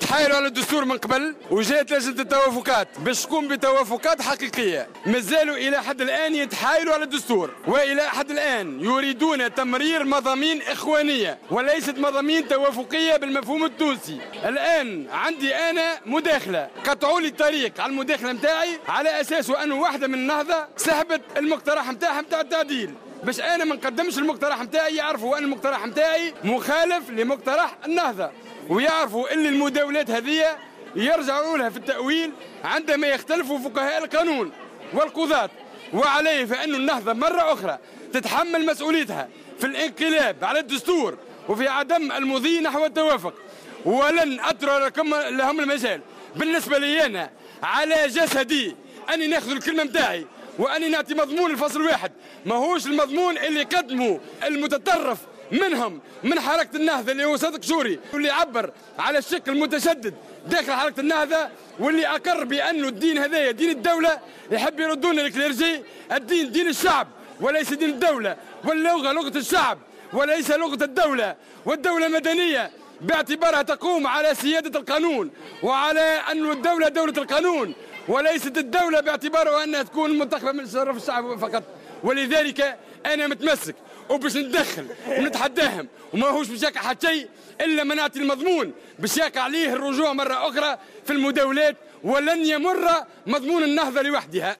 تحايلوا على الدستور من قبل، وجات لجنة التوافقات باش تقوم بتوافقات حقيقية. مازالوا إلى حد الآن يتحايلوا على الدستور، وإلى حد الآن يريدون تمرير مضامين إخوانية وليست مضامين توافقية بالمفهوم التونسي. الآن عندي أنا مداخلة، قطعوا لي الطريق على المداخلة متاعي على أساس أنه واحدة من النهضة سحبت المقترح متاعها متاع التعديل، باش أنا ما نقدمش المقترح متاعي، يعرفوا أن المقترح متاعي مخالف لمقترح النهضة، ويعرفوا أن المداولات هذه يرجعوا لها في التأويل عندما يختلفوا فقهاء القانون والقضاة. وعليه فإن النهضة مرة أخرى تتحمل مسؤوليتها في الانقلاب على الدستور وفي عدم المضي نحو التوافق، ولن أترك لهم المجال. بالنسبة لي أنا على جسدي أني ناخذ الكلمة متاعي وأني نعطي مضمون الفصل واحد، ماهوش المضمون اللي قدموا المتطرف منهم من حركة النهضة اللي هو صدق شوري، واللي عبر على الشق المتشدد داخل حركة النهضة، واللي أقر بأنه الدين هذايا دين الدولة. يحب يردون الكليرجي الدين دين الشعب وليس دين الدولة، واللغة لغة الشعب وليس لغة الدولة، والدولة مدنية باعتبارها تقوم على سيادة القانون وعلى أن الدولة دولة القانون، وليست الدولة باعتبارها أنها تكون منتخبة من شرف الشعب فقط. ولذلك أنا متمسك وباش ندخل ونتحداهم، وما هوش باش يقع حتى شيء إلا ما نعطي المضمون باش يقع عليه الرجوع مرة أخرى في المداولات، ولن يمر مضمون النهضة لوحدها.